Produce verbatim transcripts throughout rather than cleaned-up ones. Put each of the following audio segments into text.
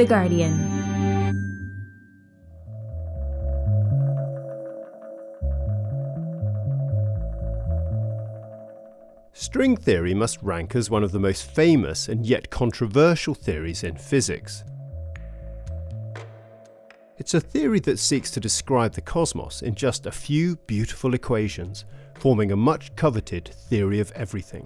The Guardian. String theory must rank as one of the most famous and yet controversial theories in physics. It's a theory that seeks to describe the cosmos in just a few beautiful equations, forming a much coveted theory of everything.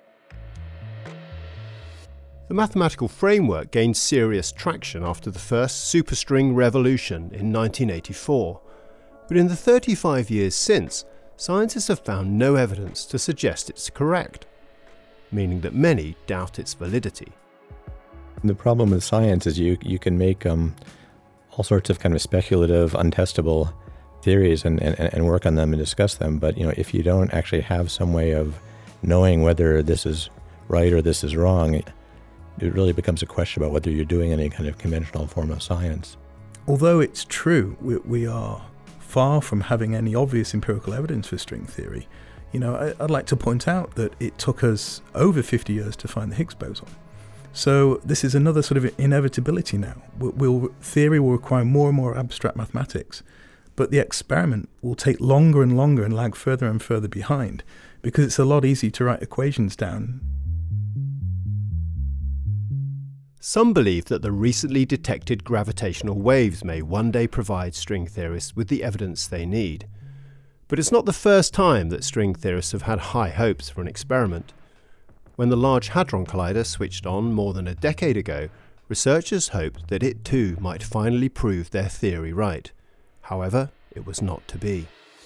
The mathematical framework gained serious traction after the first superstring revolution in nineteen eighty-four, but in the thirty-five years since, scientists have found no evidence to suggest it's correct, meaning that many doubt its validity. The problem with science is you you can make um, all sorts of kind of speculative, untestable theories and, and, and work on them and discuss them, but you know, if you don't actually have some way of knowing whether this is right or this is wrong, it really becomes a question about whether you're doing any kind of conventional form of science. Although it's true, we, we are far from having any obvious empirical evidence for string theory. You know, I, I'd like to point out that it took us over fifty years to find the Higgs boson. So this is another sort of inevitability now. We'll, we'll, theory will require more and more abstract mathematics, but the experiment will take longer and longer and lag further and further behind because it's a lot easier to write equations down. Some believe that the recently detected gravitational waves may one day provide string theorists with the evidence they need. But it's not the first time that string theorists have had high hopes for an experiment. When the Large Hadron Collider switched on more than a decade ago, researchers hoped that it too might finally prove their theory right. However, it was not to be.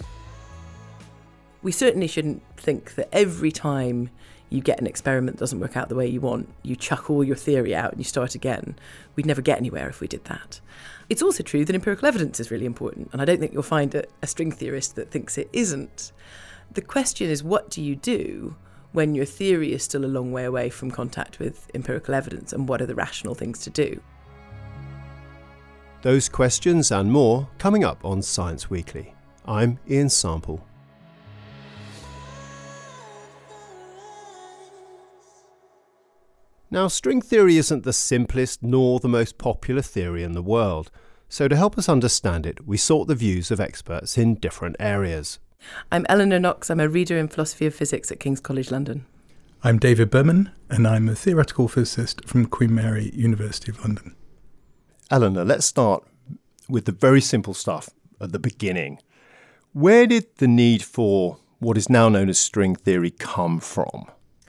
We certainly shouldn't think that every time you get an experiment that doesn't work out the way you want, you chuck all your theory out and you start again. We'd never get anywhere if we did that. It's also true that empirical evidence is really important, and I don't think you'll find a, a string theorist that thinks it isn't. The question is, what do you do when your theory is still a long way away from contact with empirical evidence, and what are the rational things to do? Those questions and more coming up on Science Weekly. I'm Ian Sample. Now, string theory isn't the simplest nor the most popular theory in the world, so to help us understand it, we sought the views of experts in different areas. I'm Eleanor Knox. I'm a reader in philosophy of physics at King's College London. I'm David Berman, and I'm a theoretical physicist from Queen Mary, University of London. Eleanor, let's start with the very simple stuff at the beginning. Where did the need for what is now known as string theory come from?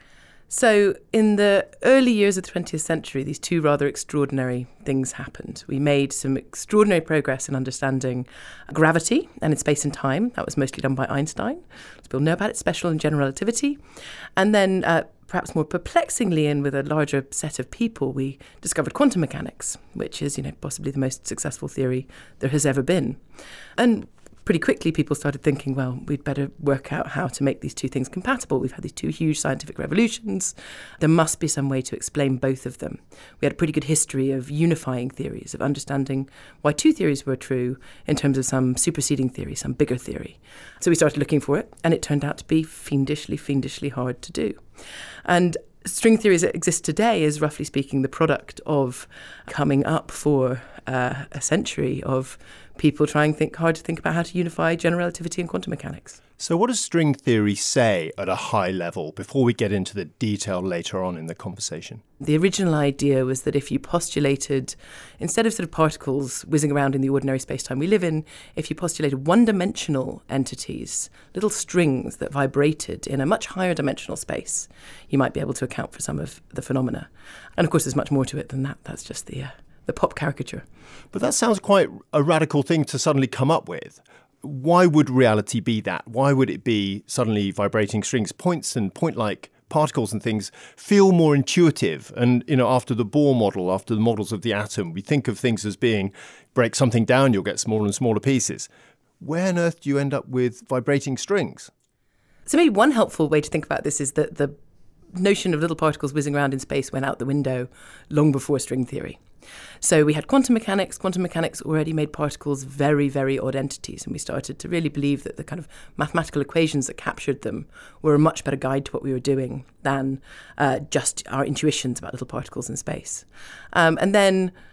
So in the early years of the twentieth century, these two rather extraordinary things happened. We made some extraordinary progress in understanding gravity and in space and time. That was mostly done by Einstein. As people know about it, special and general relativity. And then uh, perhaps more perplexingly, and with a larger set of people, we discovered quantum mechanics, which is, you know, possibly the most successful theory there has ever been. And pretty quickly, people started thinking, well, we'd better work out how to make these two things compatible. We've had these two huge scientific revolutions. There must be some way to explain both of them. We had a pretty good history of unifying theories, of understanding why two theories were true in terms of some superseding theory, some bigger theory. So we started looking for it, and it turned out to be fiendishly, fiendishly hard to do. And string theory as it exists today is, roughly speaking, the product of coming up for uh, a century of people trying think hard to think about how to unify general relativity and quantum mechanics. So what does string theory say at a high level before we get into the detail later on in the conversation? The original idea was that if you postulated, instead of sort of particles whizzing around in the ordinary space-time we live in, if you postulated one-dimensional entities, little strings that vibrated in a much higher dimensional space, you might be able to account for some of the phenomena. And of course, there's much more to it than that. That's just the uh, the pop caricature. But that sounds quite a radical thing to suddenly come up with. Why would reality be that? Why would it be suddenly vibrating strings? Points and point-like particles and things feel more intuitive. And, you know, after the Bohr model, after the models of the atom, we think of things as being, break something down, you'll get smaller and smaller pieces. Where on earth do you end up with vibrating strings? So maybe one helpful way to think about this is that the notion of little particles whizzing around in space went out the window long before string theory. So we had quantum mechanics. Quantum mechanics already made particles very, very odd entities, and we started to really believe that the kind of mathematical equations that captured them were a much better guide to what we were doing than uh, just our intuitions about little particles in space. Um, and then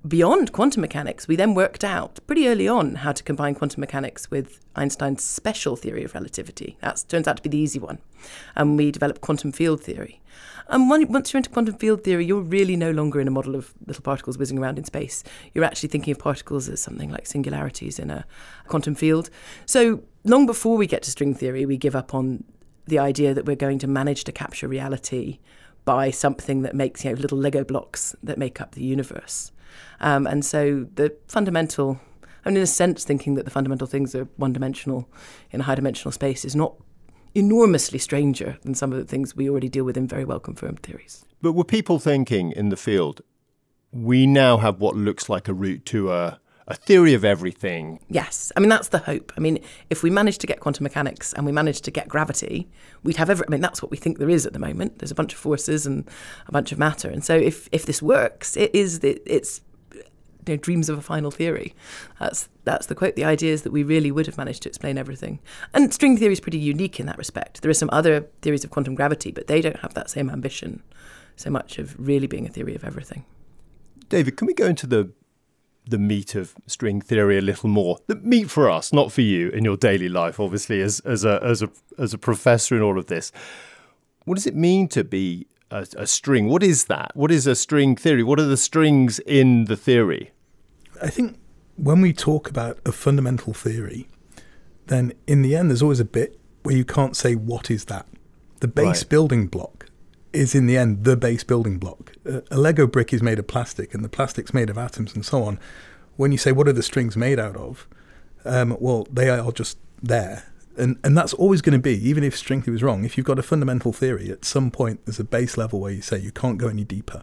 beyond quantum mechanics, we then worked out pretty early on how to combine quantum mechanics with Einstein's special theory of relativity. That turns out to be the easy one. And we developed quantum field theory. And once you're into quantum field theory, you're really no longer in a model of little particles whizzing around in space. You're actually thinking of particles as something like singularities in a quantum field. So long before we get to string theory, we give up on the idea that we're going to manage to capture reality by something that makes, you know, little Lego blocks that make up the universe. Um, and so the fundamental, I mean, in a sense, thinking that the fundamental things are one-dimensional in a high-dimensional space is not enormously stranger than some of the things we already deal with in very well-confirmed theories. But were people thinking in the field, we now have what looks like a route to a, a theory of everything? Yes. I mean, that's the hope. I mean, if we manage to get quantum mechanics and we manage to get gravity, we'd have every, I mean, that's what we think there is at the moment. There's a bunch of forces and a bunch of matter. And so if, if this works, it is, it, it's, you know, dreams of a final theory. That's that's the quote. The idea is that we really would have managed to explain everything. And string theory is pretty unique in that respect. There are some other theories of quantum gravity, but they don't have that same ambition so much of really being a theory of everything. David, can we go into the the meat of string theory a little more? The meat for us, not for you in your daily life, obviously, as as a as a as a professor in all of this. What does it mean to be a, a string? What is that? What is a string theory? What are the strings in the theory? I think when we talk about a fundamental theory, then in the end, there's always a bit where you can't say, what is that? The base Right. building block is in the end the base building block. A, a Lego brick is made of plastic and the plastic's made of atoms and so on. When you say, what are the strings made out of? Um, well, they are just there. And and that's always going to be, even if string theory was wrong, if you've got a fundamental theory, at some point there's a base level where you say you can't go any deeper.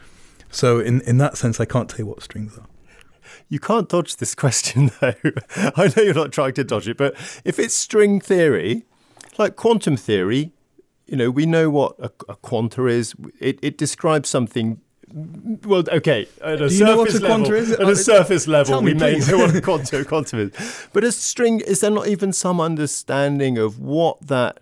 So in, in that sense, I can't tell you what strings are. You can't dodge this question, though. I know you're not trying to dodge it, but if it's string theory, like quantum theory, you know, we know what a, a quanta is. It, it describes something. Well, okay, at a Do you know what surface a quanta level, is? at Oh, a surface level, tell me, we may please. know what a quantum, quantum is. But a string, is there not even some understanding of what that?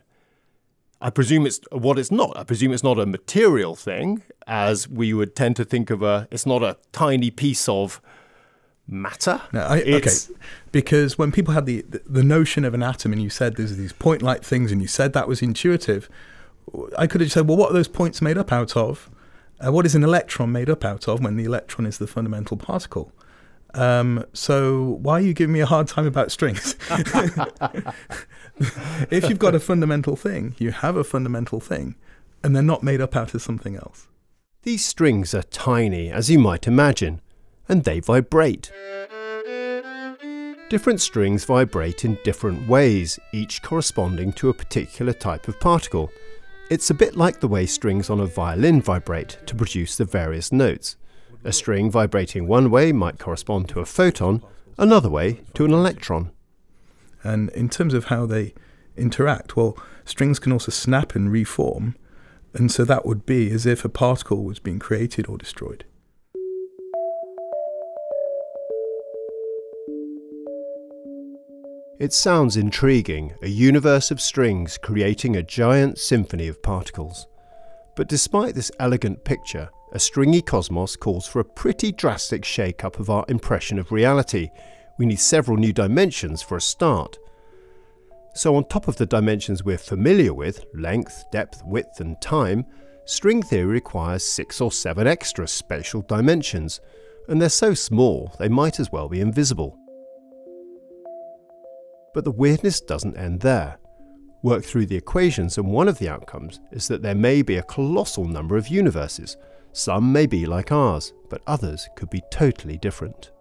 I presume it's what it's not. I presume it's not a material thing, as we would tend to think of a. It's not a tiny piece of matter. No, I, okay, It's- because when people had the, the the notion of an atom and you said there's these point-like things and you said that was intuitive, I could have said, well, what are those points made up out of? Uh, what is an electron made up out of when the electron is the fundamental particle? Um, so why are you giving me a hard time about strings? If you've got a fundamental thing, you have a fundamental thing, and they're not made up out of something else. These strings are tiny, as you might imagine, and they vibrate. Different strings vibrate in different ways, each corresponding to a particular type of particle. It's a bit like the way strings on a violin vibrate to produce the various notes. A string vibrating one way might correspond to a photon, another way to an electron. And in terms of how they interact, well, strings can also snap and reform, and so that would be as if a particle was being created or destroyed. It sounds intriguing, a universe of strings creating a giant symphony of particles. But despite this elegant picture, a stringy cosmos calls for a pretty drastic shake-up of our impression of reality. We need several new dimensions for a start. So on top of the dimensions we're familiar with, length, depth, width and time, string theory requires six or seven extra spatial dimensions, and they're so small they might as well be invisible. But the weirdness doesn't end there. Work through the equations and one of the outcomes is that there may be a colossal number of universes. Some may be like ours, but others could be totally different.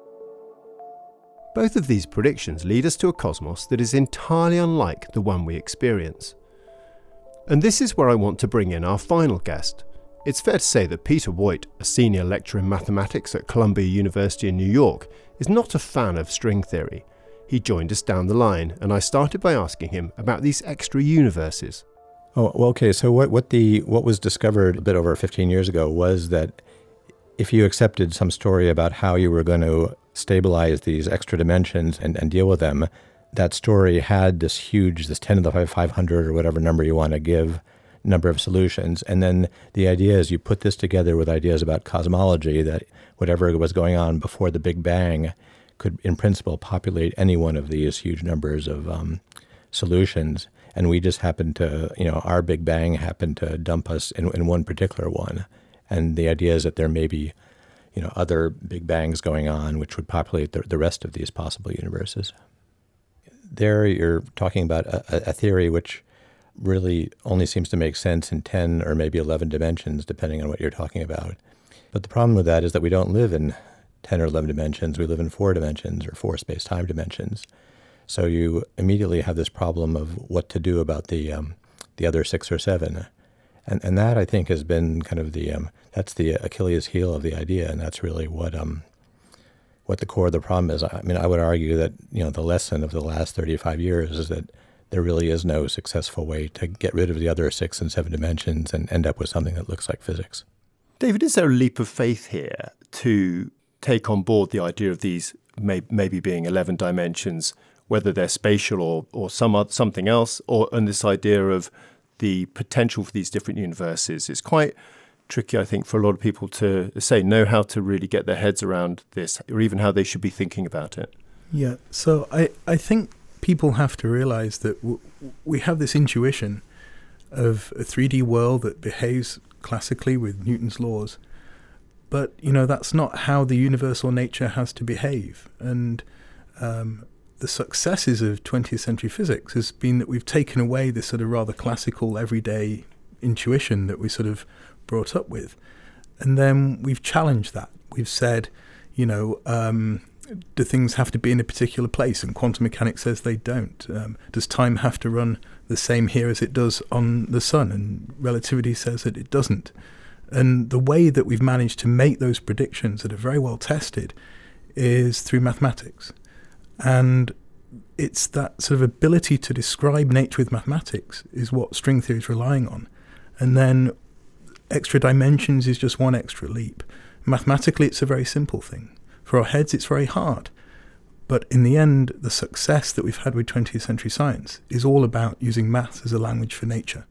Both of these predictions lead us to a cosmos that is entirely unlike the one we experience. And this is where I want to bring in our final guest. It's fair to say that Peter Woit, a senior lecturer in mathematics at Columbia University in New York, is not a fan of string theory. He joined us down the line, and I started by asking him about these extra universes. Oh, well, okay. So what, what the what was discovered a bit over fifteen years ago was that if you accepted some story about how you were going to stabilize these extra dimensions and, and deal with them, that story had this huge, this ten to the five hundred or whatever number you want to give number of solutions. And then the idea is you put this together with ideas about cosmology, that whatever was going on before the Big Bang could, in principle, populate any one of these huge numbers of um, solutions. And we just happened to, you know, our Big Bang happened to dump us in, in one particular one. And the idea is that there may be, you know, other Big Bangs going on which would populate the, the rest of these possible universes. There you're talking about a, a theory which really only seems to make sense in ten or maybe eleven dimensions, depending on what you're talking about. But the problem with that is that we don't live in ten or eleven dimensions. We live in four dimensions or four space-time dimensions. So you immediately have this problem of what to do about the um, the other six or seven. And and that, I think, has been kind of the, um, that's the Achilles heel of the idea, and that's really what um what the core of the problem is. I mean, I would argue that, you know, the lesson of the last thirty-five years is that there really is no successful way to get rid of the other six and seven dimensions and end up with something that looks like physics. David, is there a leap of faith here to take on board the idea of these may, maybe being eleven dimensions, whether they're spatial or, or some other, something else, or and this idea of the potential for these different universes? It's quite tricky, I think, for a lot of people to say, know how to really get their heads around this, or even how they should be thinking about it. Yeah, so I, I think people have to realize that w- we have this intuition of a three D world that behaves classically with Newton's laws, but, you know, that's not how the universal nature has to behave. And um, the successes of twentieth century physics has been that we've taken away this sort of rather classical everyday intuition that we sort of brought up with. And then we've challenged that. We've said, you know, um, do things have to be in a particular place? And quantum mechanics says they don't. Um, does time have to run the same here as it does on the sun? And relativity says that it doesn't. And the way that we've managed to make those predictions that are very well tested is through mathematics. And it's that sort of ability to describe nature with mathematics is what string theory is relying on. And then extra dimensions is just one extra leap. Mathematically, it's a very simple thing. For our heads, it's very hard. But in the end, the success that we've had with twentieth century science is all about using maths as a language for nature.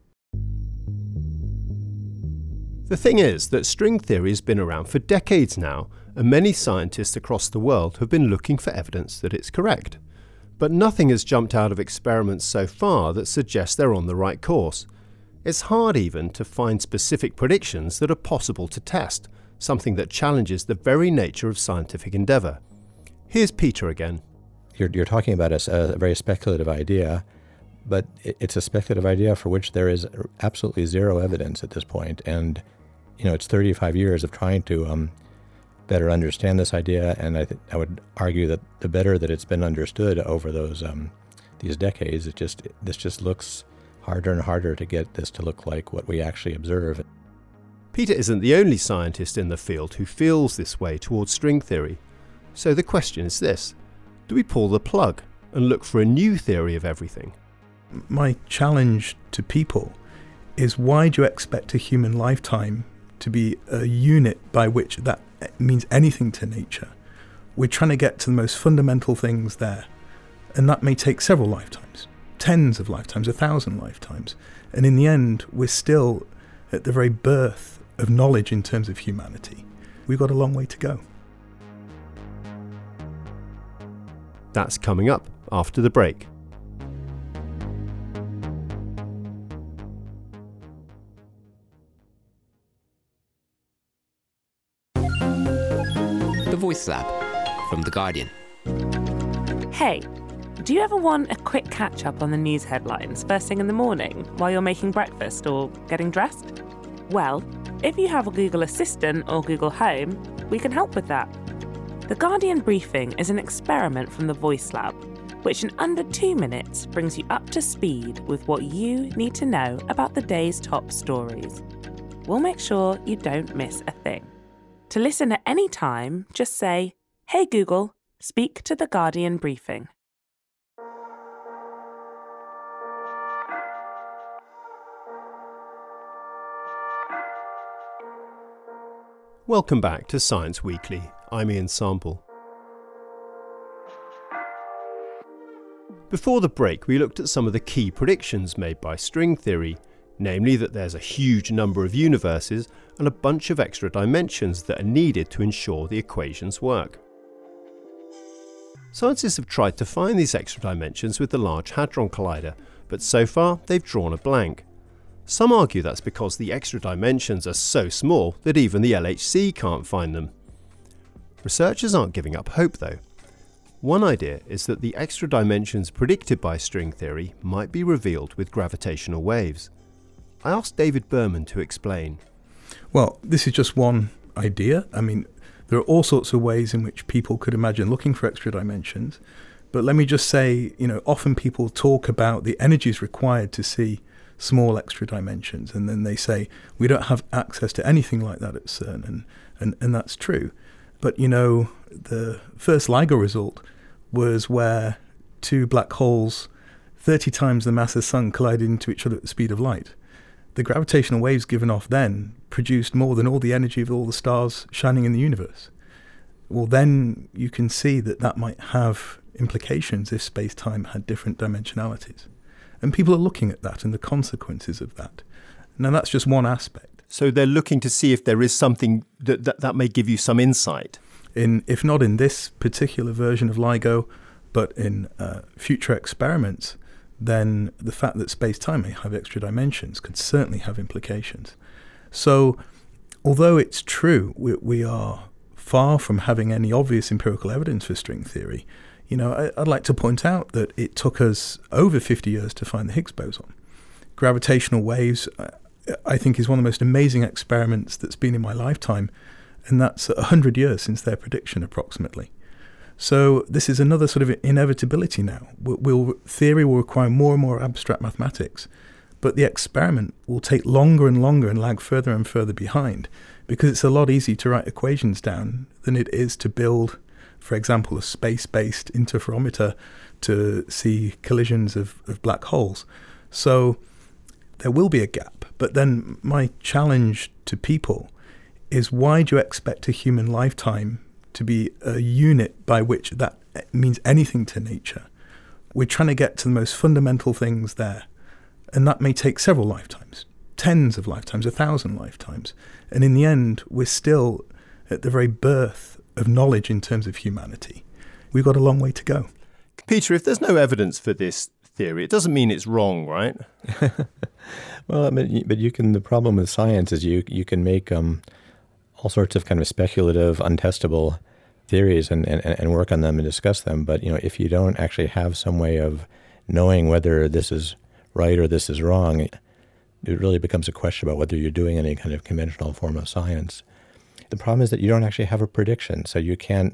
The thing is that string theory has been around for decades now, and many scientists across the world have been looking for evidence that it's correct. But nothing has jumped out of experiments so far that suggests they're on the right course. It's hard even to find specific predictions that are possible to test, something that challenges the very nature of scientific endeavour. Here's Peter again. You're, you're talking about a, a very speculative idea, but it, it's a speculative idea for which there is absolutely zero evidence at this point. And, you know, it's thirty-five years of trying to um, better understand this idea, and I, th- I would argue that the better that it's been understood over those um, these decades, it just this just looks harder and harder to get this to look like what we actually observe. Peter isn't the only scientist in the field who feels this way towards string theory. So the question is this: do we pull the plug and look for a new theory of everything? My challenge to people is, why do you expect a human lifetime to be a unit by which that means anything to nature? We're trying to get to the most fundamental things there, and that may take several lifetimes, tens of lifetimes, a thousand lifetimes. And in the end, we're still at the very birth of knowledge in terms of humanity. We've got a long way to go. That's coming up after the break. The Voice Lab from The Guardian. Hey, do you ever want a quick catch-up on the news headlines first thing in the morning while you're making breakfast or getting dressed? Well, if you have a Google Assistant or Google Home, we can help with that. The Guardian Briefing is an experiment from the Voice Lab, which in under two minutes brings you up to speed with what you need to know about the day's top stories. We'll make sure you don't miss a thing. To listen at any time, just say, "Hey Google, speak to the Guardian Briefing." Welcome back to Science Weekly. I'm Ian Sample. Before the break, we looked at some of the key predictions made by string theory. namely that there's a huge number of universes and a bunch of extra dimensions that are needed to ensure the equations work. Scientists have tried to find these extra dimensions with the Large Hadron Collider, but so far they've drawn a blank. Some argue that's because the extra dimensions are so small that even the L H C can't find them. Researchers aren't giving up hope though. One idea is that the extra dimensions predicted by string theory might be revealed with gravitational waves. I asked David Berman to explain. Well, this is just one idea. I mean, there are all sorts of ways in which people could imagine looking for extra dimensions. But let me just say, you know, often people talk about the energies required to see small extra dimensions, and then they say, we don't have access to anything like that at CERN, and, and, and that's true. But, you know, the first LIGO result was where two black holes, thirty times the mass of the sun, collided into each other at the speed of light. The gravitational waves given off then produced more than all the energy of all the stars shining in the universe. Well, then you can see that that might have implications if space-time had different dimensionalities. And people are looking at that and the consequences of that. Now, that's just one aspect. So they're looking to see if there is something that that, that may give you some insight. In, if not in this particular version of LIGO, but in uh, future experiments, then the fact that space-time may have extra dimensions could certainly have implications. So, although it's true we, we are far from having any obvious empirical evidence for string theory, you know, I, I'd like to point out that it took us over fifty years to find the Higgs boson. Gravitational waves, I think, is one of the most amazing experiments that's been in my lifetime, and that's one hundred years since their prediction, approximately. So this is another sort of inevitability now. We'll, we'll, theory will require more and more abstract mathematics, but the experiment will take longer and longer and lag further and further behind, because it's a lot easier to write equations down than it is to build, for example, a space-based interferometer to see collisions of, of black holes. So there will be a gap. But then my challenge to people is, why do you expect a human lifetime to be a unit by which that means anything to nature? We're trying to get to the most fundamental things there. And that may take several lifetimes, tens of lifetimes, a thousand lifetimes. And in the end, we're still at the very birth of knowledge in terms of humanity. We've got a long way to go. Peter, if there's no evidence for this theory, it doesn't mean it's wrong, right? Well, I mean, but you can. The problem with science is you you can make um, all sorts of kind of speculative, untestable theories and, and, and work on them and discuss them. But you know, if you don't actually have some way of knowing whether this is right or this is wrong, it really becomes a question about whether you're doing any kind of conventional form of science. The problem is that you don't actually have a prediction, so you can't.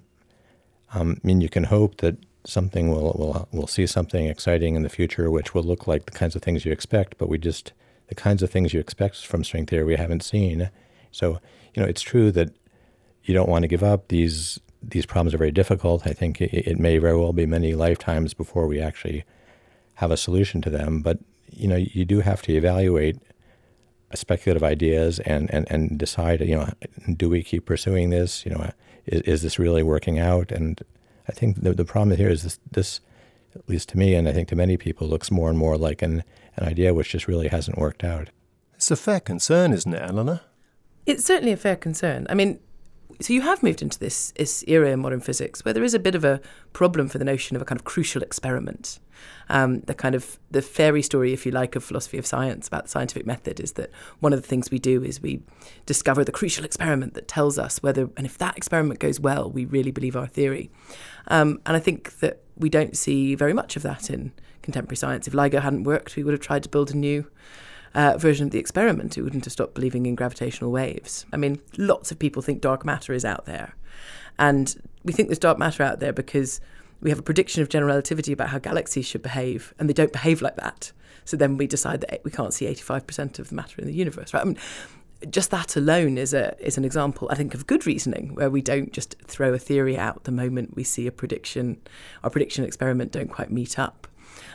Um, I mean, you can hope that something will will will see something exciting in the future, which will look like the kinds of things you expect. But we just the kinds of things you expect from string theory we haven't seen. So you know, it's true that you don't want to give up. These these problems are very difficult. I think it, it may very well be many lifetimes before we actually have a solution to them. But you know, you do have to evaluate speculative ideas and, and, and decide, you know, do we keep pursuing this? You know, is, is this really working out? And I think the, the problem here is this, this, at least to me, and I think to many people, looks more and more like an, an idea which just really hasn't worked out. It's a fair concern, isn't it, Eleanor? It's certainly a fair concern. I mean, so you have moved into this, this era in modern physics where there is a bit of a problem for the notion of a kind of crucial experiment. Um, the kind of the fairy story, if you like, of philosophy of science about the scientific method is that one of the things we do is we discover the crucial experiment that tells us whether, and if that experiment goes well, we really believe our theory. Um, and I think that we don't see very much of that in contemporary science. If LIGO hadn't worked, we would have tried to build a new Uh, version of the experiment. It wouldn't have stopped believing in gravitational waves. I mean, lots of people think dark matter is out there. And we think there's dark matter out there because we have a prediction of general relativity about how galaxies should behave, and they don't behave like that. So then we decide that we can't see eighty-five percent of the matter in the universe, right? I mean, just that alone is a is an example, I think, of good reasoning, where we don't just throw a theory out the moment we see a prediction, our prediction experiment don't quite meet up.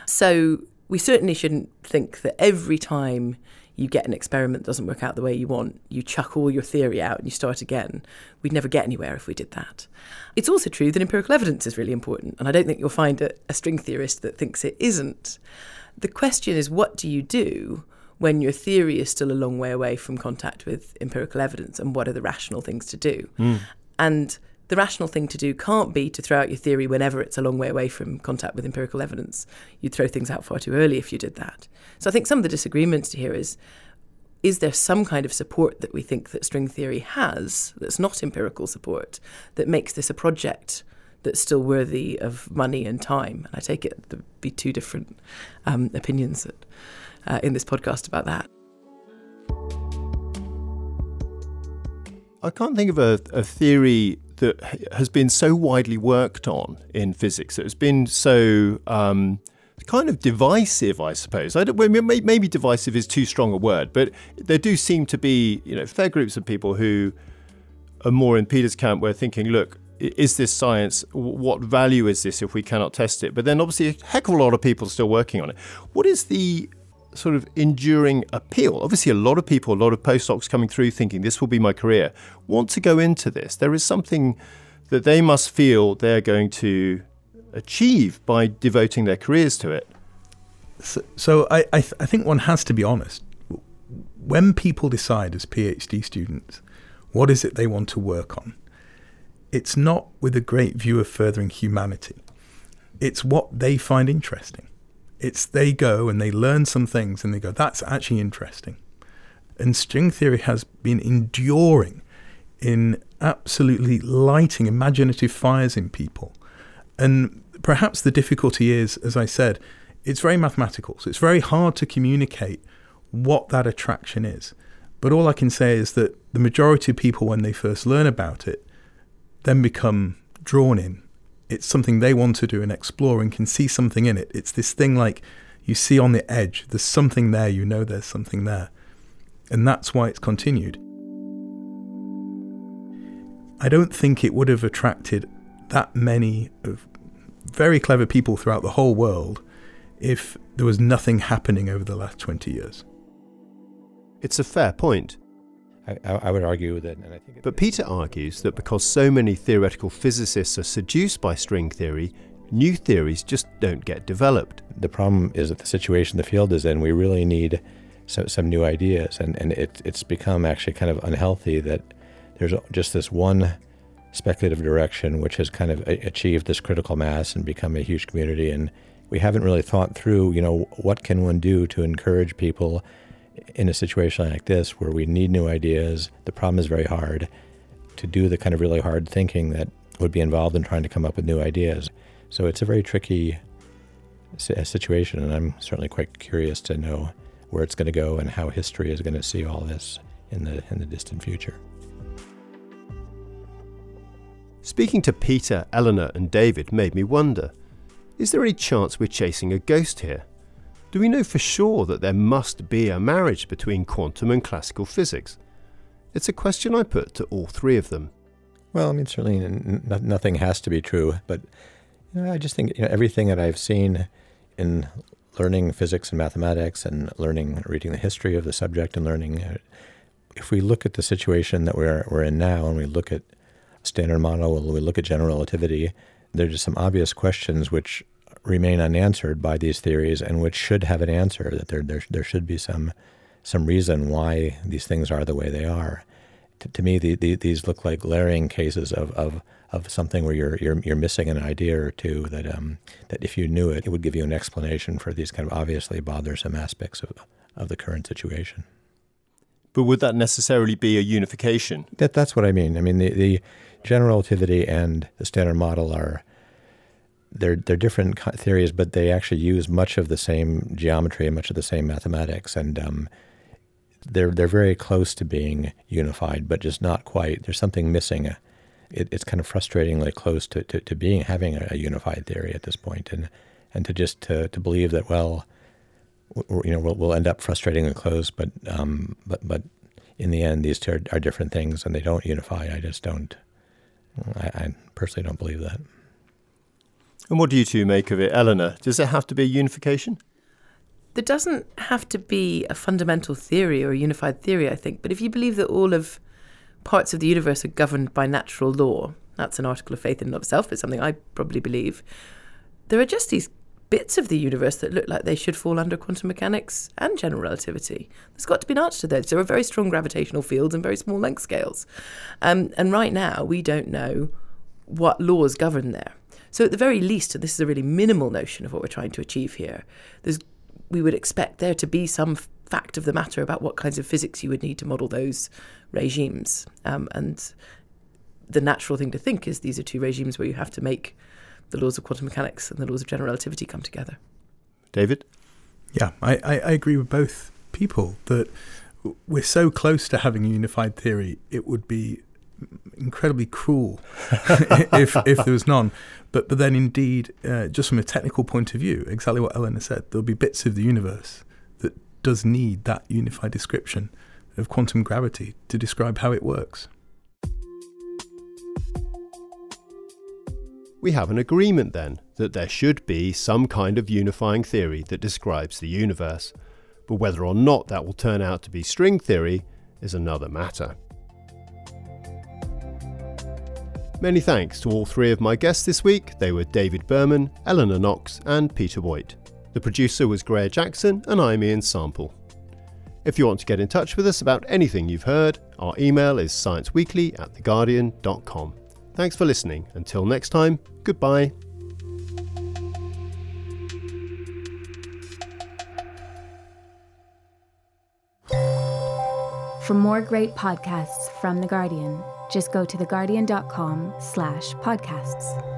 So we certainly shouldn't think that every time you get an experiment that doesn't work out the way you want, you chuck all your theory out and you start again. We'd never get anywhere if we did that. It's also true that empirical evidence is really important, and I don't think you'll find a, a string theorist that thinks it isn't. The question is, what do you do when your theory is still a long way away from contact with empirical evidence, and what are the rational things to do. Mm. And the rational thing to do can't be to throw out your theory whenever it's a long way away from contact with empirical evidence. You'd throw things out far too early if you did that. So I think some of the disagreements to here is, is there some kind of support that we think that string theory has that's not empirical support that makes this a project that's still worthy of money and time? And I take it there'd be two different um, opinions that, uh, in this podcast about that. I can't think of a, a theory that has been so widely worked on in physics, that has been so um, kind of divisive, I suppose. I don't, well, maybe divisive is too strong a word, but there do seem to be, you know, fair groups of people who are more in Peter's camp, where thinking, look, is this science? What value is this if we cannot test it? But then obviously a heck of a lot of people are still working on it. What is the sort of enduring appeal? Obviously a lot of people, a lot of postdocs coming through thinking this will be my career, want to go into this. There is something that they must feel they're going to achieve by devoting their careers to it. So, so I, I, th- I think one has to be honest. When people decide as PhD students, what is it they want to work on? It's not with a great view of furthering humanity. It's what they find interesting. It's they go and they learn some things and they go, that's actually interesting. And string theory has been enduring in absolutely lighting imaginative fires in people. And perhaps the difficulty is, as I said, it's very mathematical. So it's very hard to communicate what that attraction is. But all I can say is that the majority of people, when they first learn about it, then become drawn in. It's something they want to do and explore and can see something in it. It's this thing like you see on the edge. There's something there, you know there's something there. And that's why it's continued. I don't think it would have attracted that many of very clever people throughout the whole world if there was nothing happening over the last twenty years. It's a fair point. I, I would argue that, and I think. It, but Peter argues that because so many theoretical physicists are seduced by string theory, new theories just don't get developed. The problem is that the situation the field is in, we really need some, some new ideas, and, and it, it's become actually kind of unhealthy that there's just this one speculative direction which has kind of achieved this critical mass and become a huge community, and we haven't really thought through, you know, what can one do to encourage people in a situation like this where we need new ideas. The problem is very hard to do the kind of really hard thinking that would be involved in trying to come up with new ideas. So it's a very tricky situation, and I'm certainly quite curious to know where it's going to go and how history is going to see all this in the in the distant future. Speaking to Peter, Eleanor and David made me wonder, is there any chance we're chasing a ghost here? Do we know for sure that there must be a marriage between quantum and classical physics? It's a question I put to all three of them. Well, I mean, certainly n- n- nothing has to be true, but you know, I just think you know, everything that I've seen in learning physics and mathematics and learning, reading the history of the subject and learning, uh, if we look at the situation that we're we're in now and we look at Standard Model, we look at general relativity, there's just some obvious questions which remain unanswered by these theories and which should have an answer, that there there, there should be some some reason why these things are the way they are. To, to me, the, the, these look like glaring cases of, of, of something where you're, you're you're missing an idea or two that um that if you knew it, it would give you an explanation for these kind of obviously bothersome aspects of of the current situation. But would that necessarily be a unification? That that's what I mean. I mean the, the general relativity and the Standard Model are They're they're different theories, but they actually use much of the same geometry and much of the same mathematics, and um, they're they're very close to being unified, but just not quite. There's something missing. It, it's kind of frustratingly close to, to, to being having a, a unified theory at this point, and and to just to, to believe that well, you know, we'll we'll end up frustratingly close, but um, but but in the end, these two are, are different things, and they don't unify. I just don't. I, I personally don't believe that. And what do you two make of it? Eleanor, does there have to be a unification? There doesn't have to be a fundamental theory or a unified theory, I think. But if you believe that all of parts of the universe are governed by natural law, that's an article of faith in and of itself, it's something I probably believe, there are just these bits of the universe that look like they should fall under quantum mechanics and general relativity. There's got to be an answer to those. There are very strong gravitational fields and very small length scales. Um, and right now, we don't know what laws govern there. So at the very least, and this is a really minimal notion of what we're trying to achieve here, there's, we would expect there to be some fact of the matter about what kinds of physics you would need to model those regimes. Um, and the natural thing to think is these are two regimes where you have to make the laws of quantum mechanics and the laws of general relativity come together. David? Yeah, I, I, I agree with both people that we're so close to having a unified theory, it would be incredibly cruel if if there was none. But but then indeed, uh, just from a technical point of view, exactly what Eleanor said, there'll be bits of the universe that does need that unified description of quantum gravity to describe how it works. We have an agreement then that there should be some kind of unifying theory that describes the universe, but whether or not that will turn out to be string theory is another matter. Many thanks to all three of my guests this week. They were David Berman, Eleanor Knox and Peter Voigt. The producer was Greer Jackson and I'm Ian Sample. If you want to get in touch with us about anything you've heard, our email is scienceweekly at the guardian dot com. Thanks for listening. Until next time, goodbye. For more great podcasts from The Guardian, just go to theguardian dot com slash podcasts.